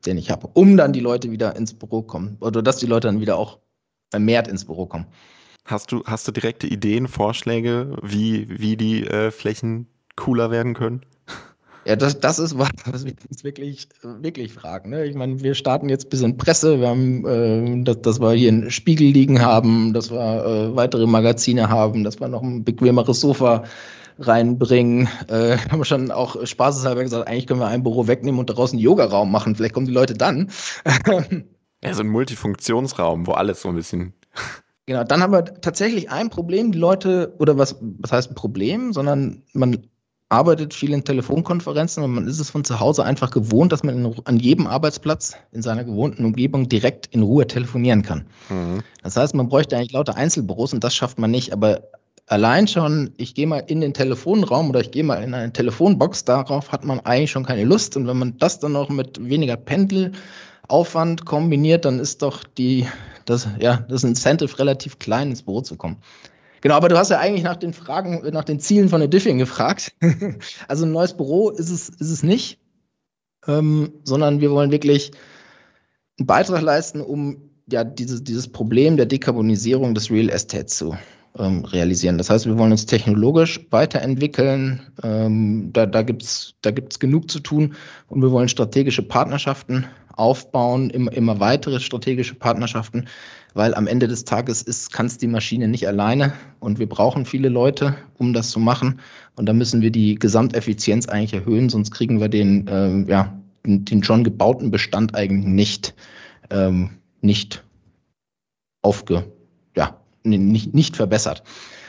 den ich habe, um dann die Leute wieder ins Büro kommen oder dass die Leute dann wieder auch vermehrt ins Büro kommen. Hast du, hast du direkte Ideen, Vorschläge, wie, wie die äh, Flächen cooler werden können? Ja, das, das ist was, was wir uns wirklich, wirklich fragen. Ne? Ich meine, wir starten jetzt ein bisschen Presse, wir haben, äh, dass, dass wir hier einen Spiegel liegen haben, dass wir äh, weitere Magazine haben, dass wir noch ein bequemeres Sofa reinbringen. Äh, haben wir schon auch spaßeshalber gesagt, eigentlich können wir ein Büro wegnehmen und daraus einen Yogaraum machen. Vielleicht kommen die Leute dann. Ja, so ein Multifunktionsraum, wo alles so ein bisschen... Genau, dann haben wir tatsächlich ein Problem, die Leute, oder was, was heißt ein Problem, sondern man arbeitet viel in Telefonkonferenzen und man ist es von zu Hause einfach gewohnt, dass man in, an jedem Arbeitsplatz in seiner gewohnten Umgebung direkt in Ruhe telefonieren kann. Mhm. Das heißt, man bräuchte eigentlich lauter Einzelbüros und das schafft man nicht, aber allein schon, ich gehe mal in den Telefonraum oder ich gehe mal in eine Telefonbox, darauf hat man eigentlich schon keine Lust und wenn man das dann noch mit weniger Pendelaufwand kombiniert, dann ist doch die, das, ja, das Incentive relativ klein, ins Büro zu kommen. Genau, aber du hast ja eigentlich nach den Fragen, nach den Zielen von der Diffing gefragt. Also ein neues Büro ist es, ist es nicht, ähm, sondern wir wollen wirklich einen Beitrag leisten, um ja dieses, dieses Problem der Dekarbonisierung des Real Estate zu ähm, realisieren. Das heißt, wir wollen uns technologisch weiterentwickeln. Ähm, da da gibt es da gibt's genug zu tun und wir wollen strategische Partnerschaften aufbauen, immer, immer weitere strategische Partnerschaften, weil am Ende des Tages ist, kann es die Maschine nicht alleine und wir brauchen viele Leute, um das zu machen und da müssen wir die Gesamteffizienz eigentlich erhöhen, sonst kriegen wir den, ähm, ja, den, den schon gebauten Bestand eigentlich nicht, ähm, nicht aufge, ja, nicht, nicht verbessert.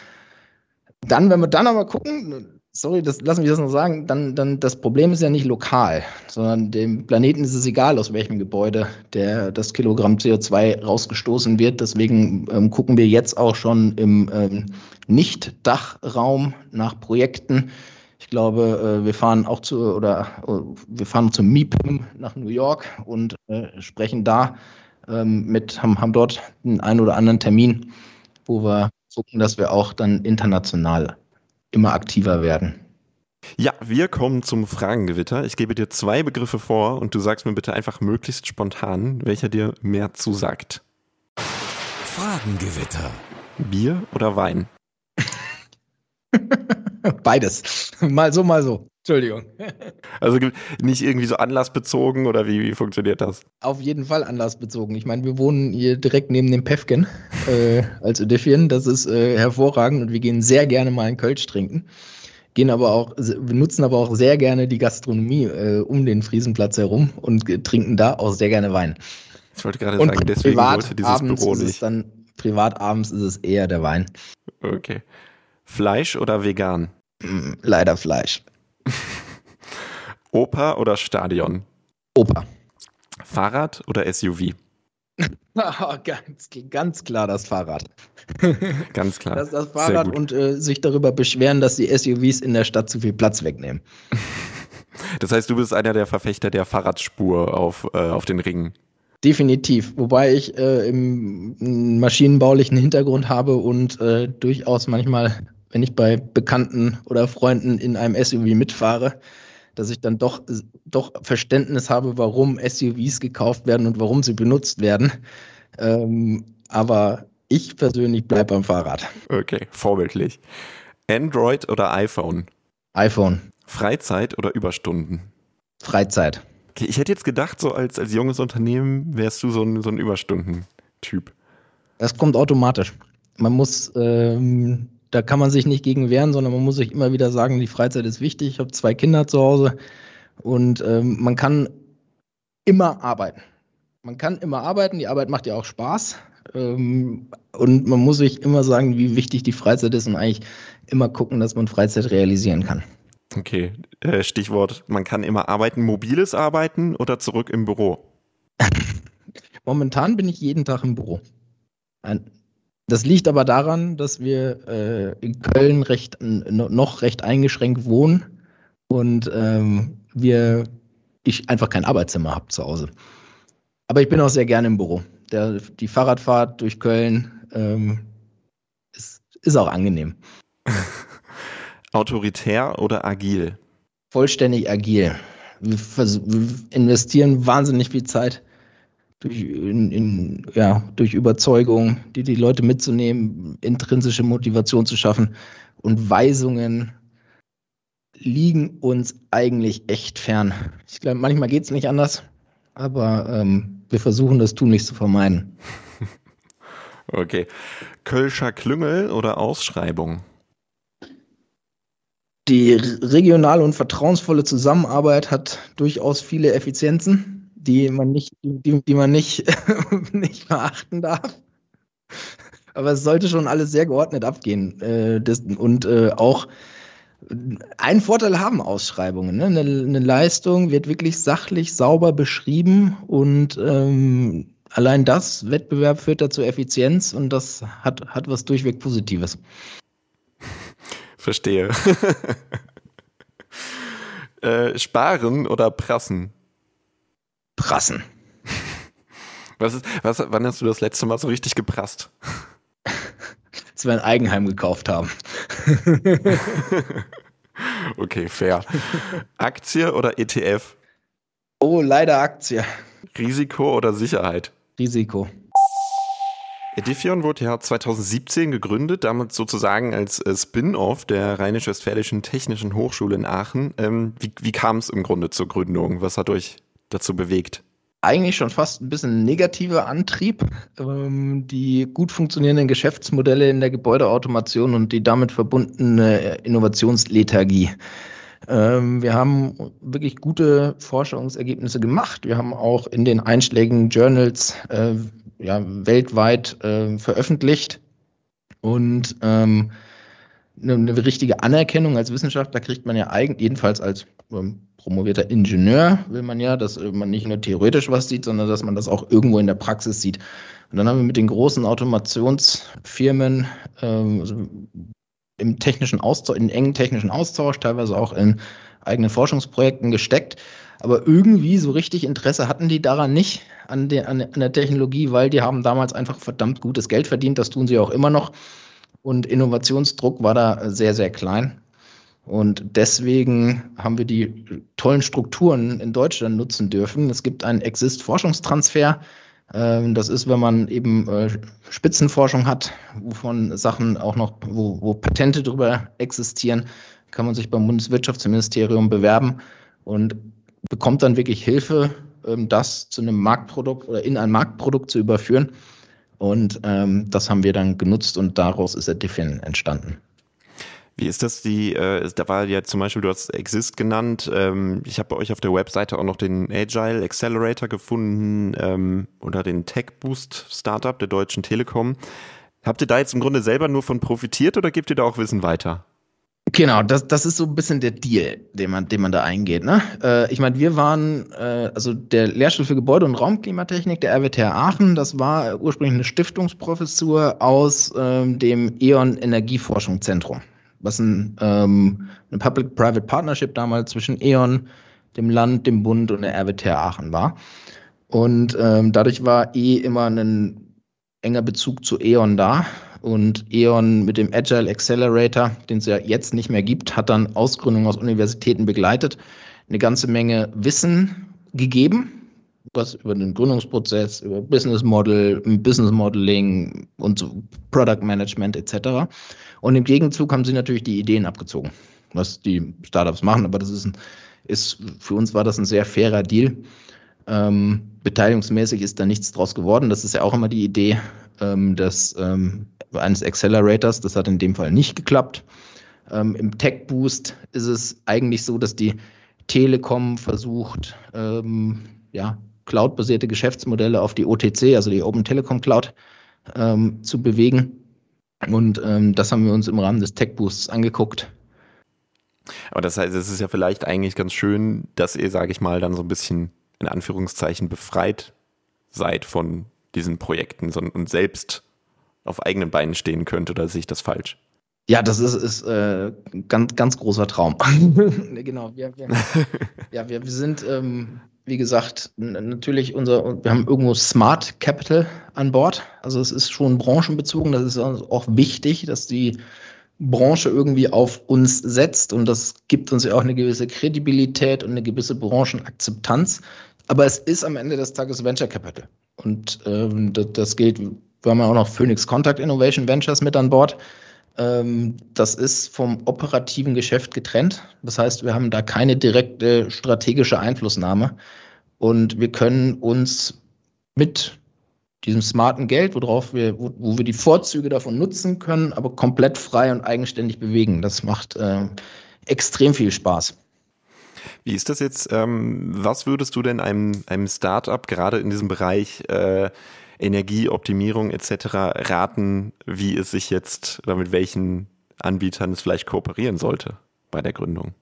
Dann, wenn wir dann aber gucken, sorry, das lassen wir das noch sagen, dann, dann das Problem ist ja nicht lokal, sondern dem Planeten ist es egal, aus welchem Gebäude der, das Kilogramm C O zwei rausgestoßen wird. Deswegen ähm, gucken wir jetzt auch schon im ähm, Nicht-Dachraum nach Projekten. Ich glaube, äh, wir fahren auch zu oder äh, wir fahren zum M I P I M nach New York und äh, sprechen da ähm, mit, haben, haben dort einen, einen oder anderen Termin, wo wir gucken, dass wir auch dann international immer aktiver werden. Ja, wir kommen zum Fragengewitter. Ich gebe dir zwei Begriffe vor und du sagst mir bitte einfach möglichst spontan, welcher dir mehr zusagt. Fragengewitter. Bier oder Wein? Beides. Mal so, mal so. Entschuldigung. Also nicht irgendwie so anlassbezogen oder wie, wie funktioniert das? Auf jeden Fall anlassbezogen. Ich meine, wir wohnen hier direkt neben dem Päffgen äh, als Ödifien. Das ist äh, hervorragend und wir gehen sehr gerne mal einen Kölsch trinken. Gehen aber auch, wir nutzen aber auch sehr gerne die Gastronomie äh, um den Friesenplatz herum und äh, trinken da auch sehr gerne Wein. Ich wollte gerade sagen, deswegen wollte dieses Büro nicht. Ist es dann, privatabends ist es eher der Wein. Okay. Fleisch oder vegan? Mm, leider Fleisch. Oper oder Stadion? Oper. Fahrrad oder S U V? Oh, ganz, ganz klar das Fahrrad. Ganz klar. Das, das Fahrrad und äh, sich darüber beschweren, dass die S U Vs in der Stadt zu viel Platz wegnehmen. Das heißt, du bist einer der Verfechter der Fahrradspur auf, äh, auf den Ringen. Definitiv, wobei ich äh, im maschinenbaulichen Hintergrund habe und äh, durchaus manchmal, wenn ich bei Bekannten oder Freunden in einem S U V mitfahre, dass ich dann doch, doch Verständnis habe, warum S U Vs gekauft werden und warum sie benutzt werden. Ähm, aber ich persönlich bleibe beim Fahrrad. Okay, vorbildlich. Android oder iPhone? iPhone. Freizeit oder Überstunden? Freizeit. Okay, ich hätte jetzt gedacht, so als, als junges Unternehmen wärst du so ein, so ein Überstunden-Typ. Das kommt automatisch. Man muss, ähm, da kann man sich nicht gegen wehren, sondern man muss sich immer wieder sagen, die Freizeit ist wichtig. Ich habe zwei Kinder zu Hause und ähm, man kann immer arbeiten. Man kann immer arbeiten, die Arbeit macht ja auch Spaß. Ähm, und man muss sich immer sagen, wie wichtig die Freizeit ist und eigentlich immer gucken, dass man Freizeit realisieren kann. Okay, äh, Stichwort, man kann immer arbeiten, mobiles Arbeiten oder zurück im Büro? Momentan bin ich jeden Tag im Büro. Das liegt aber daran, dass wir äh, in Köln recht, noch recht eingeschränkt wohnen und ähm, wir, ich einfach kein Arbeitszimmer habe zu Hause. Aber ich bin auch sehr gerne im Büro. Der, die Fahrradfahrt durch Köln ähm, ist, ist auch angenehm. Autoritär oder agil? Vollständig agil. wir, vers- wir investieren wahnsinnig viel Zeit durch, in, in, ja, durch Überzeugung, die, die Leute mitzunehmen, intrinsische Motivation zu schaffen. Und Weisungen liegen uns eigentlich echt fern. Ich glaube, manchmal geht es nicht anders, aber ähm, wir versuchen das tunlichst zu vermeiden. Okay. Kölscher Klüngel oder Ausschreibung? Die regionale und vertrauensvolle Zusammenarbeit hat durchaus viele Effizienzen, die man nicht, die, die man nicht, nicht verachten darf. Aber es sollte schon alles sehr geordnet abgehen. Äh, das, und äh, auch einen Vorteil haben Ausschreibungen. Ne? Eine, eine Leistung wird wirklich sachlich, sauber beschrieben und ähm, allein das, Wettbewerb führt dazu Effizienz und das hat, hat was durchweg Positives. Verstehe. äh, sparen oder prassen? Prassen. Was ist, was, wann hast du das letzte Mal so richtig geprasst? Als wir ein Eigenheim gekauft haben. Okay, fair. Aktie oder E T F? Oh, leider Aktie. Risiko oder Sicherheit? Risiko. Edifion wurde ja zweitausendsiebzehn gegründet, damit sozusagen als äh, Spin-off der Rheinisch-Westfälischen Technischen Hochschule in Aachen. Ähm, wie wie kam es im Grunde zur Gründung? Was hat euch dazu bewegt? Eigentlich schon fast ein bisschen negativer Antrieb. Ähm, die gut funktionierenden Geschäftsmodelle in der Gebäudeautomation und die damit verbundene Innovationslethargie. Ähm, wir haben wirklich gute Forschungsergebnisse gemacht. Wir haben auch in den einschlägigen Journals äh, ja, weltweit äh, veröffentlicht. Und ähm, eine, eine richtige Anerkennung als Wissenschaftler kriegt man ja eigentlich, jedenfalls als ähm, promovierter Ingenieur, will man ja, dass man nicht nur theoretisch was sieht, sondern dass man das auch irgendwo in der Praxis sieht. Und dann haben wir mit den großen Automationsfirmen ähm, also im technischen Austausch, in engen technischen Austausch, teilweise auch in eigenen Forschungsprojekten gesteckt. Aber irgendwie so richtig Interesse hatten die daran nicht, an der, an der Technologie, weil die haben damals einfach verdammt gutes Geld verdient. Das tun sie auch immer noch. Und Innovationsdruck war da sehr, sehr klein. Und deswegen haben wir die tollen Strukturen in Deutschland nutzen dürfen. Es gibt einen Exist-Forschungstransfer. Das ist, wenn man eben Spitzenforschung hat, wovon Sachen auch noch, wo, wo Patente drüber existieren, kann man sich beim Bundeswirtschaftsministerium bewerben und bekommt dann wirklich Hilfe, das zu einem Marktprodukt oder in ein Marktprodukt zu überführen. Und ähm, das haben wir dann genutzt und daraus ist Edifion entstanden. Wie ist das, die, äh, da war ja zum Beispiel, du hast Exist genannt, ähm, ich habe bei euch auf der Webseite auch noch den Agile Accelerator gefunden ähm, oder den Tech Boost Startup der Deutschen Telekom. Habt ihr da jetzt im Grunde selber nur von profitiert oder gebt ihr da auch Wissen weiter? Genau, das, das ist so ein bisschen der Deal, den man, den man da eingeht. Ne? Äh, ich meine, wir waren, äh, also der Lehrstuhl für Gebäude- und Raumklimatechnik, der R W T H Aachen, das war ursprünglich eine Stiftungsprofessur aus ähm, dem E.ON Energieforschungszentrum, was ein, ähm, eine Public-Private Partnership damals zwischen E.ON, dem Land, dem Bund und der R W T H Aachen war. Und ähm, dadurch war eh immer ein enger Bezug zu E.ON da. Und E.ON mit dem Agile Accelerator, den es ja jetzt nicht mehr gibt, hat dann Ausgründungen aus Universitäten begleitet, eine ganze Menge Wissen gegeben, was über den Gründungsprozess, über Business Model, Business Modeling und so Product Management et cetera. Und im Gegenzug haben sie natürlich die Ideen abgezogen, was die Startups machen. Aber das ist, ein, ist für uns war das ein sehr fairer Deal. Ähm, beteiligungsmäßig ist da nichts draus geworden. Das ist ja auch immer die Idee ähm, des ähm, eines Accelerators. Das hat in dem Fall nicht geklappt. Ähm, Im Tech Boost ist es eigentlich so, dass die Telekom versucht, ähm, ja, Cloud-basierte Geschäftsmodelle auf die O T C, also die Open Telekom Cloud, ähm, zu bewegen. Und ähm, das haben wir uns im Rahmen des Tech Boosts angeguckt. Aber das heißt, es ist ja vielleicht eigentlich ganz schön, dass ihr, sage ich mal, dann so ein bisschen in Anführungszeichen befreit seid von diesen Projekten und selbst auf eigenen Beinen stehen könnt, oder sehe ich das falsch? Ja, das ist, ist äh, ganz, ganz großer Traum. Genau, wir, wir, ja, wir, wir sind, ähm, wie gesagt, n- natürlich unser, wir haben irgendwo Smart Capital an Bord. Also es ist schon branchenbezogen, das ist auch wichtig, dass die Branche irgendwie auf uns setzt und das gibt uns ja auch eine gewisse Kredibilität und eine gewisse Branchenakzeptanz. Aber es ist am Ende des Tages Venture Capital und ähm, das, das gilt, wir haben ja auch noch Phoenix Contact Innovation Ventures mit an Bord. Ähm, das ist vom operativen Geschäft getrennt. Das heißt, wir haben da keine direkte strategische Einflussnahme und wir können uns mit diesem smarten Geld, worauf wir, wo, wo wir die Vorzüge davon nutzen können, aber komplett frei und eigenständig bewegen. Das macht äh, extrem viel Spaß. Wie ist das jetzt? Ähm, was würdest du denn einem, einem Startup gerade in diesem Bereich äh, Energieoptimierung et cetera raten, wie es sich jetzt oder mit welchen Anbietern es vielleicht kooperieren sollte bei der Gründung?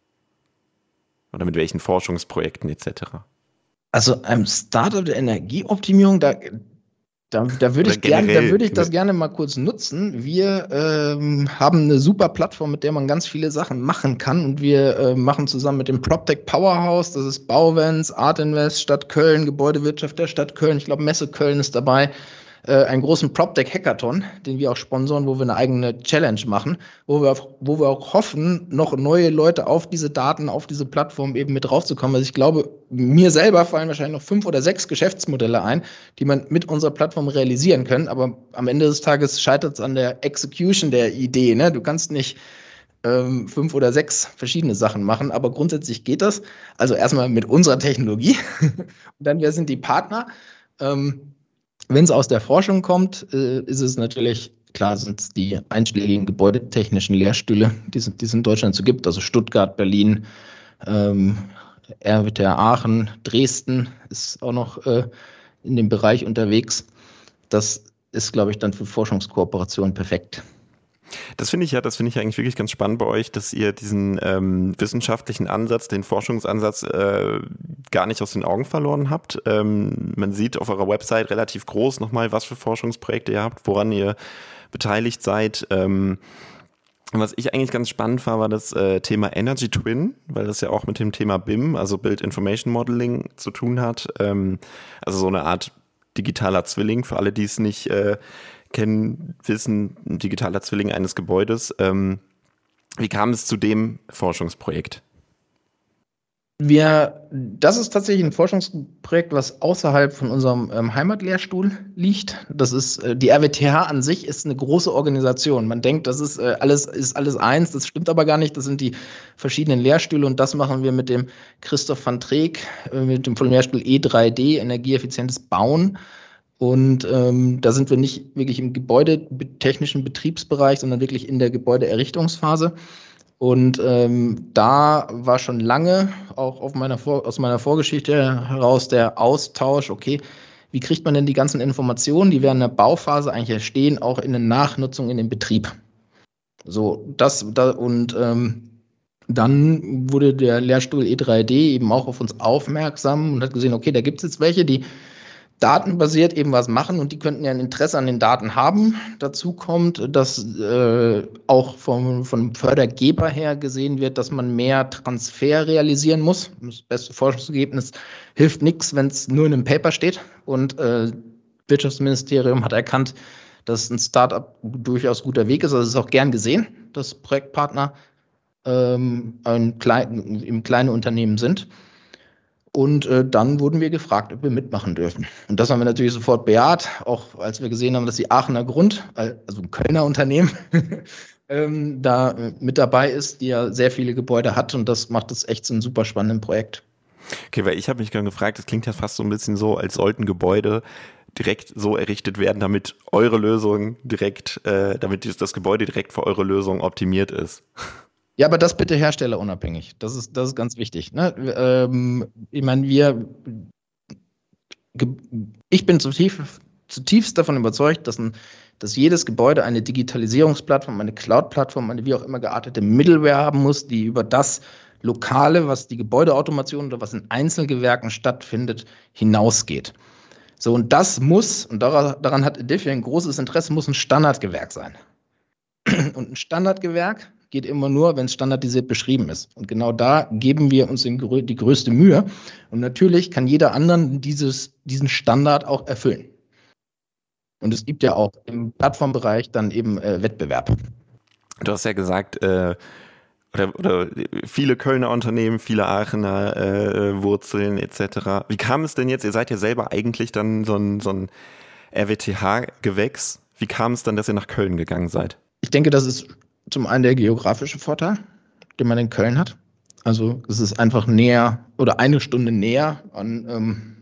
Oder mit welchen Forschungsprojekten et cetera? Also einem Startup der Energieoptimierung, da Da, da würde ich, gern, da würd ich das gerne mal kurz nutzen. Wir ähm, haben eine super Plattform, mit der man ganz viele Sachen machen kann. Und wir äh, machen zusammen mit dem PropTech Powerhouse, das ist Bauvenz, Art Invest, Stadt Köln, Gebäudewirtschaft der Stadt Köln, ich glaube Messe Köln ist dabei, äh, einen großen PropTech Hackathon, den wir auch sponsoren, wo wir eine eigene Challenge machen, wo wir, auf, wo wir auch hoffen, noch neue Leute auf diese Daten, auf diese Plattform eben mit draufzukommen. Also ich glaube, mir selber fallen wahrscheinlich noch fünf oder sechs Geschäftsmodelle ein, die man mit unserer Plattform realisieren kann. Aber am Ende des Tages scheitert es an der Execution der Idee. Ne? Du kannst nicht ähm, fünf oder sechs verschiedene Sachen machen, aber grundsätzlich geht das. Also erstmal mit unserer Technologie. Und dann, wer sind die Partner? Ähm, Wenn es aus der Forschung kommt, äh, ist es natürlich, klar sind es die einschlägigen gebäudetechnischen Lehrstühle, die es, die es in Deutschland so gibt, also Stuttgart, Berlin, ähm, R W T H Aachen, Dresden ist auch noch äh, in dem Bereich unterwegs. Das ist, glaube ich, dann für Forschungskooperation perfekt. Das finde ich ja, das finde ich eigentlich wirklich ganz spannend bei euch, dass ihr diesen ähm, wissenschaftlichen Ansatz, den Forschungsansatz äh, gar nicht aus den Augen verloren habt. Ähm, man sieht auf eurer Website relativ groß nochmal, was für Forschungsprojekte ihr habt, woran ihr beteiligt seid. Ähm, was ich eigentlich ganz spannend fand, war das äh, Thema Energy Twin, weil das ja auch mit dem Thema B I M, also Build Information Modeling, zu tun hat. Ähm, also so eine Art digitaler Zwilling, für alle, die es nicht äh, kennen, wissen, ein digitaler Zwilling eines Gebäudes. Ähm, wie kam es zu dem Forschungsprojekt? Wir, das ist tatsächlich ein Forschungsprojekt, was außerhalb von unserem ähm, Heimatlehrstuhl liegt. Das ist äh, die R W T H an sich ist eine große Organisation. Man denkt, das ist äh, alles ist alles eins. Das stimmt aber gar nicht. Das sind die verschiedenen Lehrstühle und das machen wir mit dem Christoph van Treek, äh, mit dem vom Lehrstuhl E drei D, energieeffizientes Bauen. Und ähm, da sind wir nicht wirklich im gebäudetechnischen Betriebsbereich, sondern wirklich in der Gebäudeerrichtungsphase. Und ähm, da war schon lange auch auf meiner Vor- aus meiner Vorgeschichte heraus der Austausch, okay, wie kriegt man denn die ganzen Informationen, die während der Bauphase eigentlich entstehen, auch in der Nachnutzung in den Betrieb. So, das, da, und ähm, dann wurde der Lehrstuhl E drei D eben auch auf uns aufmerksam und hat gesehen, okay, da gibt es jetzt welche, die datenbasiert eben was machen und die könnten ja ein Interesse an den Daten haben. Dazu kommt, dass äh, auch vom, vom Fördergeber her gesehen wird, dass man mehr Transfer realisieren muss. Das beste Forschungsergebnis hilft nichts, wenn es nur in einem Paper steht. Und äh, Wirtschaftsministerium hat erkannt, dass ein Startup durchaus guter Weg ist. Also es ist auch gern gesehen, dass Projektpartner ähm, ein klein, im kleinen Unternehmen sind. Und äh, dann wurden wir gefragt, ob wir mitmachen dürfen. Und das haben wir natürlich sofort bejaht, auch als wir gesehen haben, dass die Aachener Grund, also ein Kölner Unternehmen, ähm, da äh, mit dabei ist, die ja sehr viele Gebäude hat. Und das macht es echt zu einem super spannenden Projekt. Okay, weil ich habe mich gerade gefragt, das klingt ja fast so ein bisschen so, als sollten Gebäude direkt so errichtet werden, damit eure Lösung direkt, äh, damit das Gebäude direkt für eure Lösung optimiert ist. Ja, aber das bitte herstellerunabhängig. Das ist, das ist ganz wichtig. Ne? Ähm, ich meine, wir, ich bin zutiefst, zutiefst davon überzeugt, dass, ein, dass jedes Gebäude eine Digitalisierungsplattform, eine Cloud-Plattform, eine wie auch immer geartete Middleware haben muss, die über das Lokale, was die Gebäudeautomation oder was in Einzelgewerken stattfindet, hinausgeht. So, und das muss, und daran, daran hat Edifier ein großes Interesse, muss ein Standardgewerk sein. Und ein Standardgewerk geht immer nur, wenn es standardisiert beschrieben ist. Und genau da geben wir uns in, die größte Mühe. Und natürlich kann jeder anderen dieses, diesen Standard auch erfüllen. Und es gibt ja auch im Plattformbereich dann eben äh, Wettbewerb. Du hast ja gesagt, äh, oder, oder viele Kölner Unternehmen, viele Aachener äh, Wurzeln et cetera. Wie kam es denn jetzt, ihr seid ja selber eigentlich dann so ein, so ein R W T H-Gewächs, wie kam es dann, dass ihr nach Köln gegangen seid? Ich denke, das ist zum einen der geografische Vorteil, den man in Köln hat. Also es ist einfach näher oder eine Stunde näher an ähm,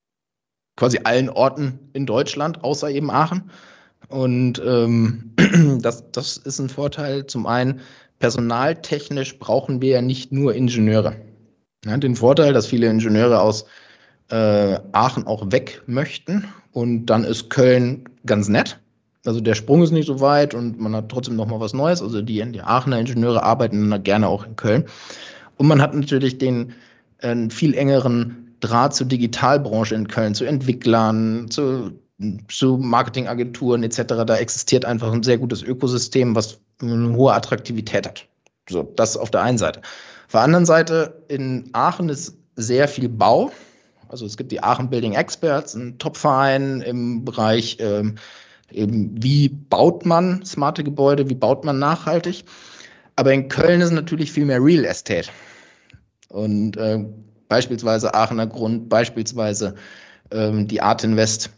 quasi allen Orten in Deutschland, außer eben Aachen. Und ähm, das, das ist ein Vorteil. Zum einen, personaltechnisch brauchen wir ja nicht nur Ingenieure. Ja, den Vorteil, dass viele Ingenieure aus äh, Aachen auch weg möchten. Und dann ist Köln ganz nett. Also der Sprung ist nicht so weit und man hat trotzdem noch mal was Neues. Also die, die Aachener Ingenieure arbeiten dann gerne auch in Köln. Und man hat natürlich den äh, viel engeren Draht zur Digitalbranche in Köln, zu Entwicklern, zu, zu Marketingagenturen et cetera. Da existiert einfach ein sehr gutes Ökosystem, was eine hohe Attraktivität hat. So, das auf der einen Seite. Auf der anderen Seite, in Aachen ist sehr viel Bau. Also es gibt die Aachen Building Experts, einen Top-Verein im Bereich, ähm, eben wie baut man smarte Gebäude, wie baut man nachhaltig. Aber in Köln ist natürlich viel mehr Real Estate. Und äh, beispielsweise Aachener Grund, beispielsweise ähm, die Art Invest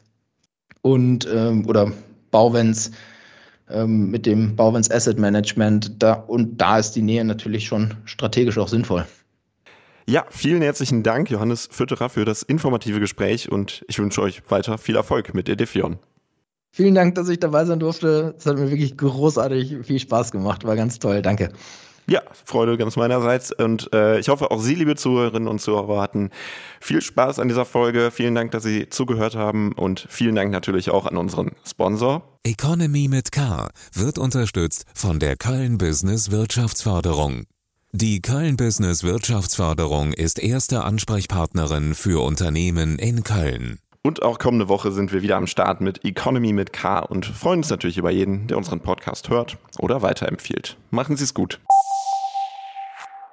und ähm, oder Bauwens ähm, mit dem Bauwens Asset Management. Da, und da ist die Nähe natürlich schon strategisch auch sinnvoll. Ja, vielen herzlichen Dank, Johannes Fütterer, für das informative Gespräch und ich wünsche euch weiter viel Erfolg mit Edifion. Vielen Dank, dass ich dabei sein durfte. Es hat mir wirklich großartig viel Spaß gemacht. War ganz toll. Danke. Ja, Freude ganz meinerseits und äh, ich hoffe auch Sie, liebe Zuhörerinnen und Zuhörer, hatten viel Spaß an dieser Folge. Vielen Dank, dass Sie zugehört haben und vielen Dank natürlich auch an unseren Sponsor. Economy mit K wird unterstützt von der Köln Business Wirtschaftsförderung. Die Köln Business Wirtschaftsförderung ist erste Ansprechpartnerin für Unternehmen in Köln. Und auch kommende Woche sind wir wieder am Start mit Economy mit K und freuen uns natürlich über jeden, der unseren Podcast hört oder weiterempfiehlt. Machen Sie es gut.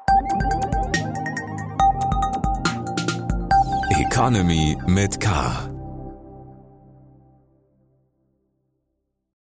Economy mit K.